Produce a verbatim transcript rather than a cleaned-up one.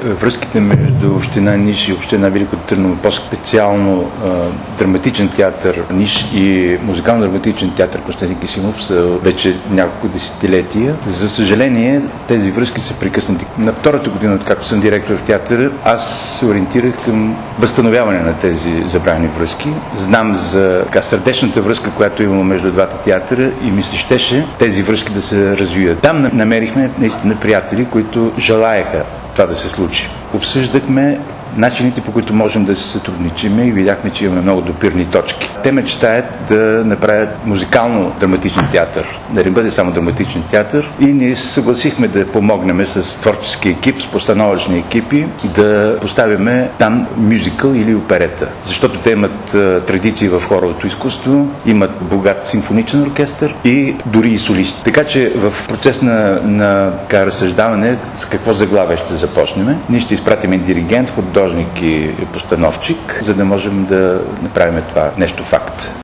връзките между община Ниш и община Велико Търново, по-специално а, драматичен театър Ниш и музикално-драматичен театър Константин Кисимов са вече няколко десетилетия. За съжаление, тези връзки са прекъснати. На втората година, откакто съм директор в театъра, аз се ориентирах към възстановяване на тези забравени връзки. Знам за така, сърдечната връзка, която има между двата театъра и ми се щеше тези връзки да се развият. Там намерихме наистина приятели, които желаеха това да се случи. Обсъждахме начините, по които можем да се сътрудничим и видяхме, че имаме много допирни точки. Те мечтаят да направят музикално-драматичен театър, да не бъде само драматичен театър, и ние се съгласихме да помогнем с творчески екип, с постановъчни екипи, да поставяме там мюзикъл или оперета. Защото те имат а, традиции в хоровото изкуство, имат богат симфоничен оркестър и дори и солисти. Така че в процес на, на така, разсъждаване с какво заглавие ще започнем. Ние ще изпратим диригент, художник и постановчик, за да можем да направим това нещо факт.